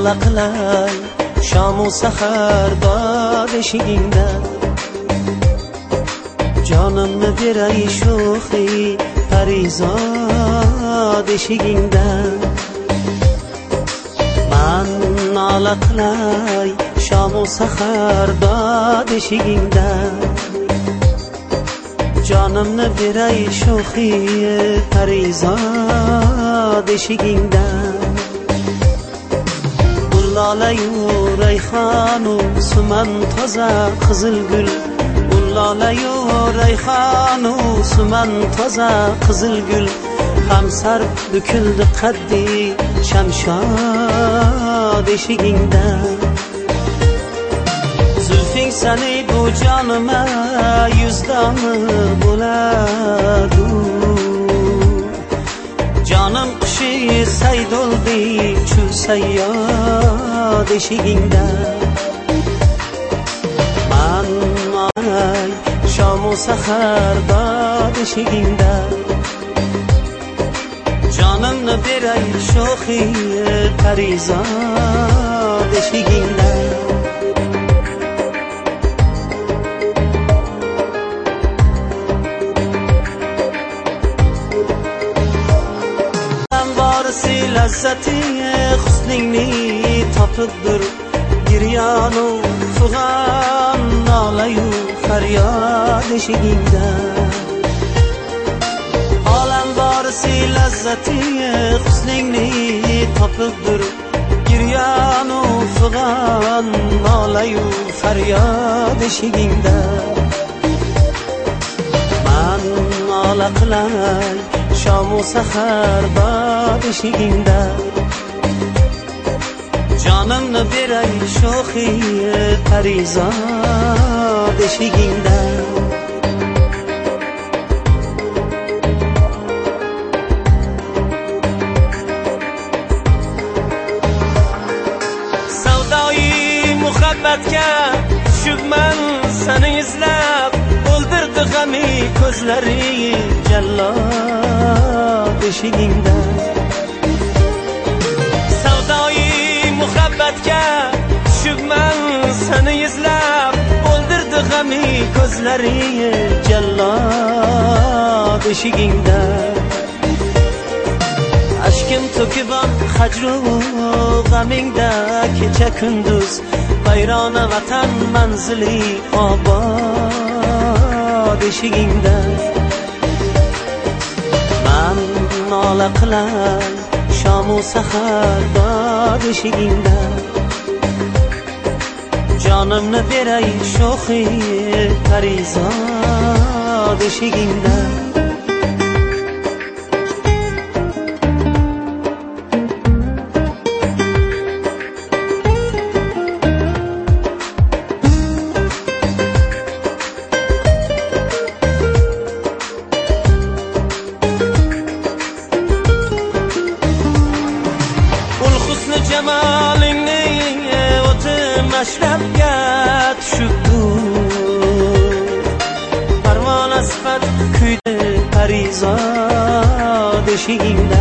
nola qilay shamu sahar dod eshigingda jonimni beray sho'xi parizod eshigingda man nola qilay shamu sahar dod eshigingda jonimni beray sho'xi parizod eshigingda Lalayu rayhanu suman toza qizil gul Lalayu rayhanu suman toza qizil gul Hamsar büküldü qaddi shamshod eshigingda Zulfing sani bu jonima yuzdami bo'ladi Canım kışı saydoldi çu sayyad eshigingda Man ay shamu sahar dod eshigingda Canımni beray sho'xi parizod eshigingda Lazzati husningni topib bir giryonu fug'on nolayu faryod eshigingda olam borisi lazzati husningni topib bir giryonu fug'on nolayu faryod eshigingda man nola qilay shamu sahar dod eshigingda jonimni beray sho'xi parizod eshigingda savdoyi muhabbatga tushibman seni izlab o'ldirdi g'ami ko'zlari jallod eshigingda savdoyi muhabbatga tushibman seni izlab o'ldirdi g'ami ko'zlari jallod eshigingda ashkim to'kibam hajru g'amingda kecha kunduz vayrona vatan manzili obod eshigingda man nola qilay shamu sahar dod eshigingda jonimni beray sho'xi parizod eshigingda jamalingni o'ti mashrabga tushibdi parvona sifat kuydi parizod eshigingda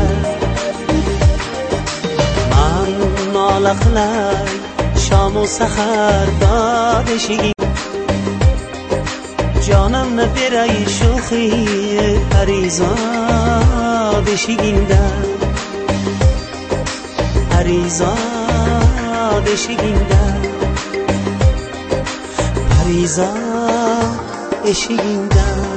man nola qilay shamu sahar dod eshigingda jonimni beray sho'xi parizod eshigingda parizod eshigingda parizod eshigingda